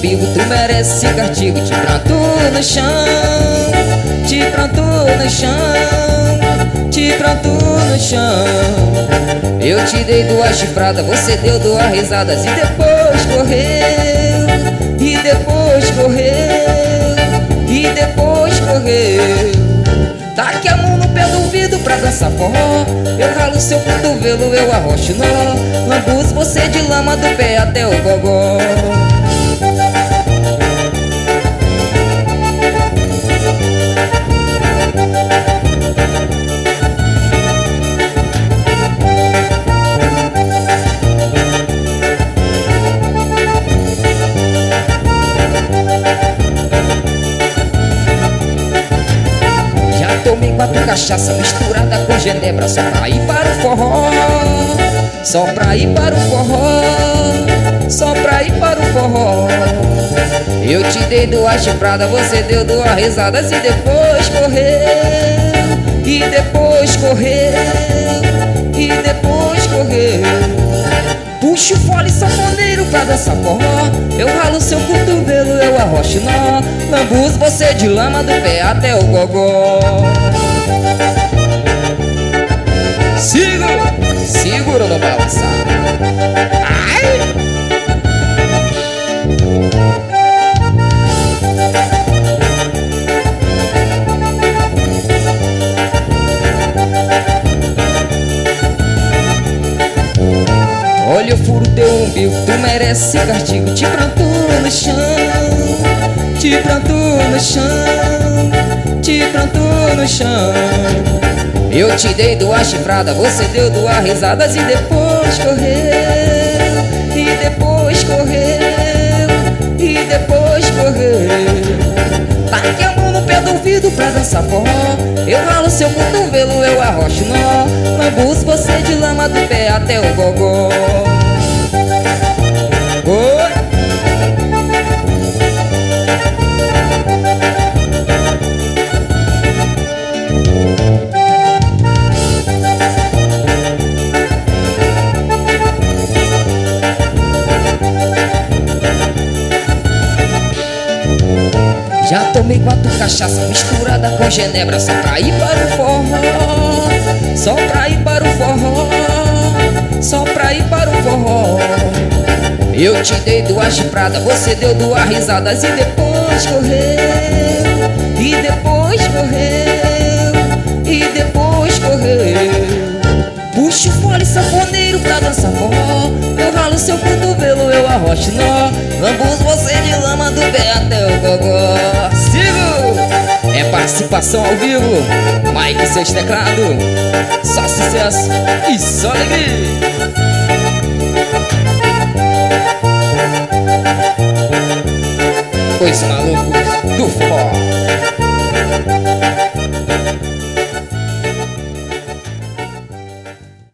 umbigo, tu merece castigo. Te planto no chão, te planto no chão, te planto no chão. Eu te dei 2 chifradas, você deu 2 risadas. E depois correu, e depois correu, e depois correu. Taque a mão no pé do ouvido pra dançar forró. Eu ralo seu cotovelo, eu arrocho nó. Lambuzo você de lama do pé até o gogó. Tomei 4 cachaça misturada com genebra, só pra ir para o forró, só pra ir para o forró, só pra ir para o forró. Eu te dei 2 chifradas, você deu 2 risadas. E depois correu, e depois correu, e depois correu. Puxo o fole sanfoneiro pra dançar forró. Eu ralo seu cotovelo, eu arrocho nó. Lambuzo você de lama do pé até o gogó. Segura no balançar. Ai! Olha, eu furo teu umbigo, tu merece castigo. Te planto no chão, te planto no chão, te planto no chão. Eu te dei 2 chifradas, você deu 2 risadas. E depois correu, e depois correu, e depois correu. Taque a mão no pé do ouvido pra dançar forró. Eu ralo seu cotovelo, eu arrocho nó. Lambuzo você de lama do pé até o gogó. Oi! Já tomei 4 cachaça misturada com genebra, só pra ir para o forró, só pra ir para o forró, só pra ir para o forró. Eu te dei 2 chifradas, você deu 2 risadas. E depois correu, e depois correu, e depois correu. Puxo o fole sanfoneiro pra dançar forró. Eu ralo seu cotovelo, eu arrocho nó. Lambuzo você de lama do pé até o gogó. Sigo! É participação ao vivo, Mike e seus teclados. Só sucesso e só alegria. Pois maluco.